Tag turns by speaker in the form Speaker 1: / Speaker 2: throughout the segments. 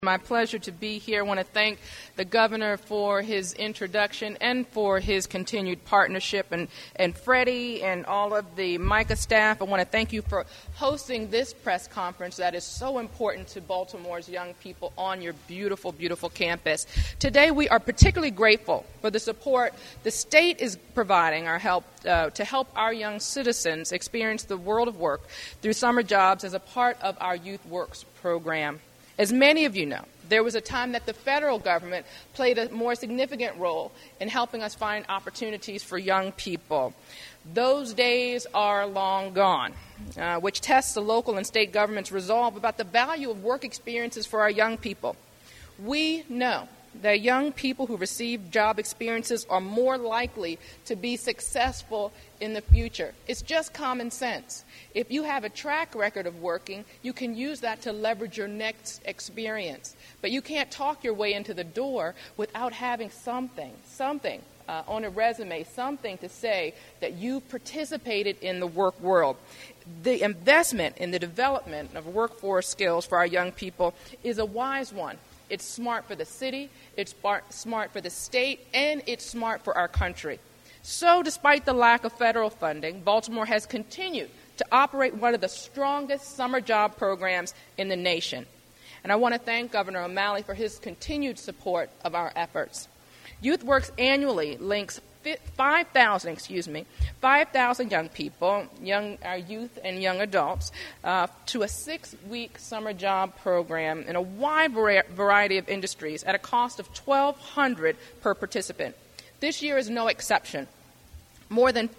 Speaker 1: My pleasure to be here. I want to thank the governor for his introduction and for his continued partnership, and Freddie and all of the MICA staff. I want to thank you for hosting this press conference that is so important to Baltimore's young people on your beautiful, beautiful campus. Today we are particularly grateful for the support the state is providing our help to help our young citizens experience the world of work through summer jobs as a part of our Youth Works program. As many of you know, there was a time that the federal government played a more significant role in helping us find opportunities for young people. Those days are long gone, which tests the local and state government's resolve about the value of work experiences for our young people. We know that young people who receive job experiences are more likely to be successful in the future. It's just common sense. If you have a track record of working, you can use that to leverage your next experience. But you can't talk your way into the door without having something on a resume, something to say that you participated in the work world. The investment in the development of workforce skills for our young people is a wise one. It's smart for the city, it's smart for the state, and it's smart for our country. So despite the lack of federal funding, Baltimore has continued to operate one of the strongest summer job programs in the nation. And I want to thank Governor O'Malley for his continued support of our efforts. YouthWorks annually links 5,000 young people, our youth and young adults, to a 6-week summer job program in a wide variety of industries at a cost of $1,200 per participant. This year is no exception. More than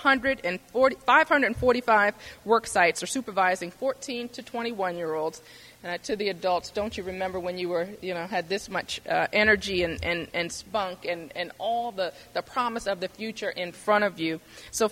Speaker 1: 545 work sites are supervising 14 to 21-year-olds. To the adults, don't you remember when you were, had this much energy and spunk and all the promise of the future in front of you? So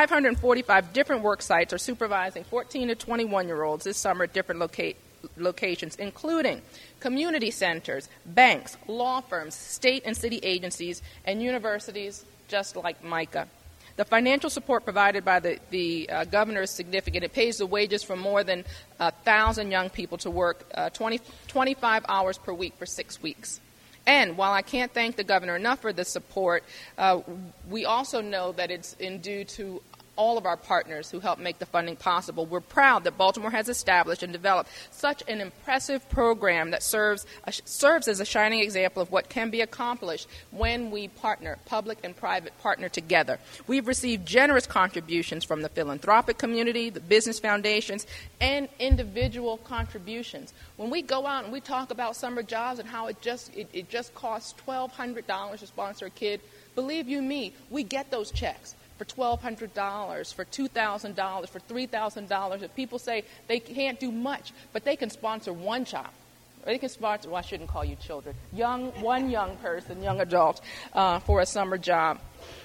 Speaker 1: 545 different work sites are supervising 14 to 21-year-olds this summer at different locations, including community centers, banks, law firms, state and city agencies, and universities just like MICA. The financial support provided by the governor is significant. It pays the wages for more than 1,000 young people to work 25 hours per week for 6 weeks. And while I can't thank the governor enough for the support, we also know that it's due to all of our partners who help make the funding possible. We're proud that Baltimore has established and developed such an impressive program that serves as a shining example of what can be accomplished when we partner, public and private partner together. We've received generous contributions from the philanthropic community, the business foundations, and individual contributions. When we go out and we talk about summer jobs and how it just costs $1,200 to sponsor a kid, believe you me, we get those checks. For $1,200, for $2,000, for $3,000. If people say they can't do much, but they can sponsor one child. Or they can sponsor, well, I shouldn't call you children, one young person, young adult, for a summer job.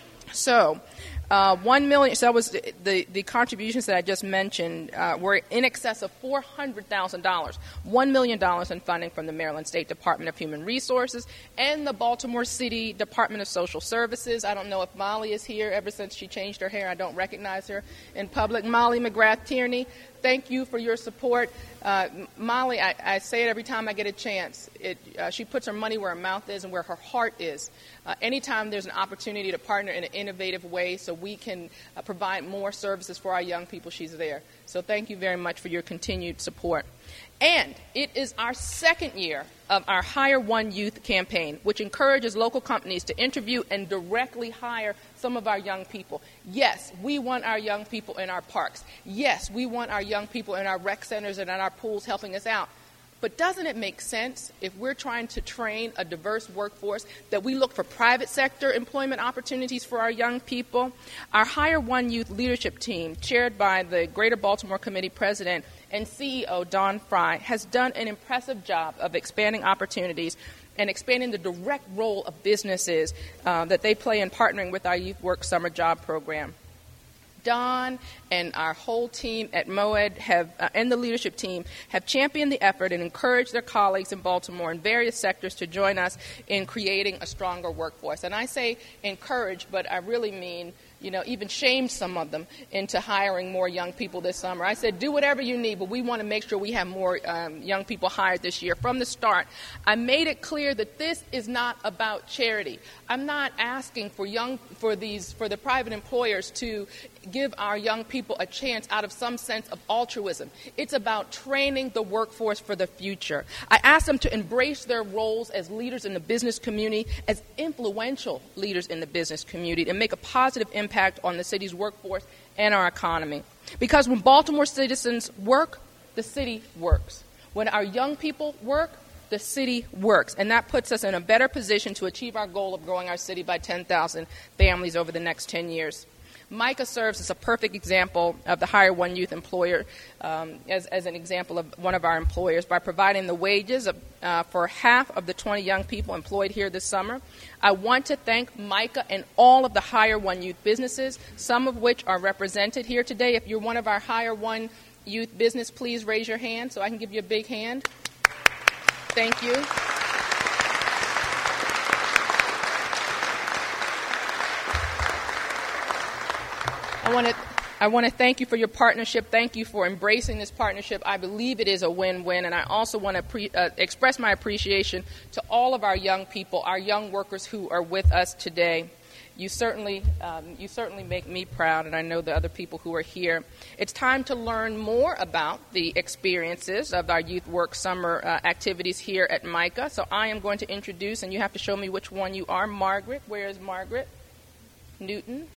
Speaker 1: So, $1 million. So that was the contributions that I just mentioned were in excess of $400,000. $1 million in funding from the Maryland State Department of Human Resources and the Baltimore City Department of Social Services. I don't know if Molly is here. Ever since she changed her hair, I don't recognize her in public. Molly McGrath Tierney, thank you for your support. Molly, I say it every time I get a chance. She puts her money where her mouth is and where her heart is. Anytime there's an opportunity to partner in an innovative way so we can provide more services for our young people, she's there. So thank you very much for your continued support. And it is our second year of our Hire One Youth campaign, which encourages local companies to interview and directly hire some of our young people. Yes, we want our young people in our parks. Yes, we want our young people in our rec centers and in our pools helping us out. But doesn't it make sense, if we're trying to train a diverse workforce, that we look for private sector employment opportunities for our young people? Our Hire One Youth leadership team, chaired by the Greater Baltimore Committee President and CEO Don Fry, has done an impressive job of expanding opportunities and expanding the direct role of businesses that they play in partnering with our Youth Work Summer Job Program. Don and our whole team at MOED and the leadership team have championed the effort and encouraged their colleagues in Baltimore in various sectors to join us in creating a stronger workforce. And I say encourage, but I really mean even shamed some of them into hiring more young people this summer. I said, do whatever you need, but we want to make sure we have more young people hired this year. From the start, I made it clear that this is not about charity. I'm not asking for the private employers to give our young people a chance out of some sense of altruism. It's about training the workforce for the future. I asked them to embrace their roles as leaders in the business community, as influential leaders in the business community, and make a positive impact on the city's workforce and our economy. Because when Baltimore citizens work, the city works. When our young people work, the city works. And that puts us in a better position to achieve our goal of growing our city by 10,000 families over the next 10 years. MICA serves as a perfect example of the Hire One Youth employer, as an example of one of our employers, by providing the wages for half of the 20 young people employed here this summer. I want to thank MICA and all of the Hire One Youth businesses, some of which are represented here today. If you're one of our Hire One Youth business, please raise your hand so I can give you a big hand. Thank you. I want to thank you for your partnership. Thank you for embracing this partnership. I believe it is a win-win, and I also want to express my appreciation to all of our young people, our young workers who are with us today. You certainly make me proud, and I know the other people who are here. It's time to learn more about the experiences of our Youth Work Summer activities here at MICA. So I am going to introduce, and you have to show me which one you are. Margaret. Where is Margaret? Newton.